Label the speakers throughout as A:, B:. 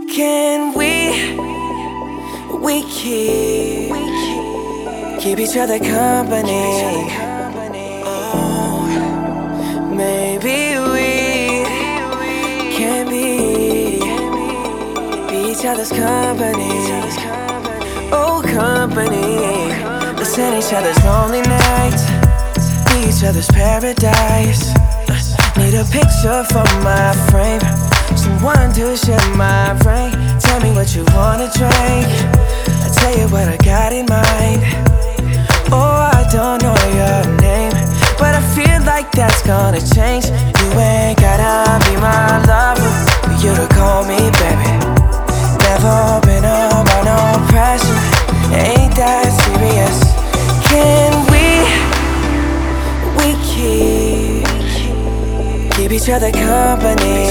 A: Can we keep each other company? Oh, maybe we can be each other's company. Oh, company. Listen each other's lonely nights, be each other's paradise. Need a picture for my frame, someone to share my brain. Tell me what you wanna drink, I'll tell you what I got in mind. Oh, I don't know your name, but I feel like that's gonna change. You ain't gotta be my lover for you to call me baby. Never been under no pressure, ain't that serious. Can we keep each other company?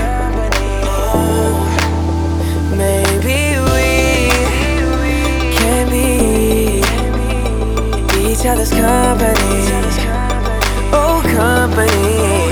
A: Oh, maybe we can be each other's company. Oh, company.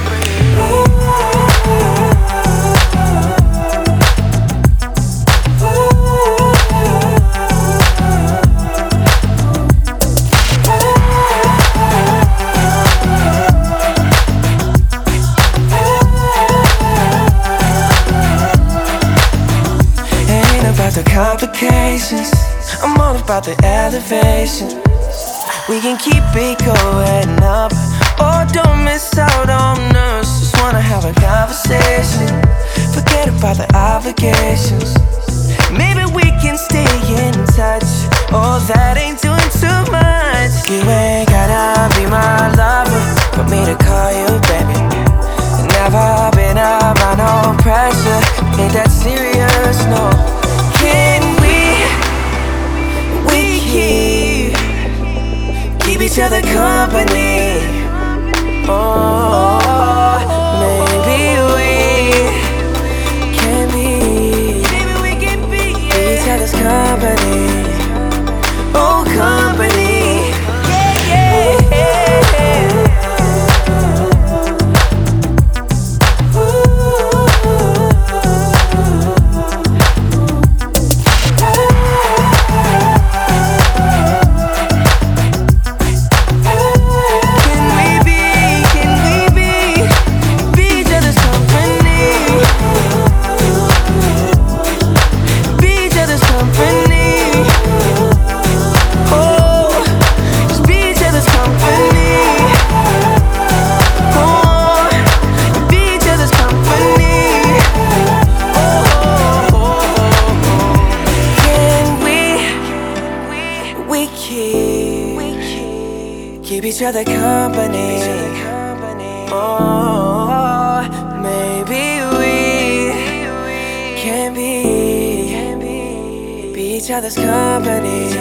A: The complications, I'm all about the elevation. We can keep it going up, or don't miss out on us. Just wanna have a conversation, forget about the obligations. Maybe we can stay in touch, oh that ain't doing too much. You ain't gotta be my lover for me to call you baby. Never been under no pressure, ain't that serious, no. Can we keep each other company? Oh, maybe we can be each other's company. Oh, company. Yeah, yeah. Keep each other company. Oh, maybe we can be each other's company.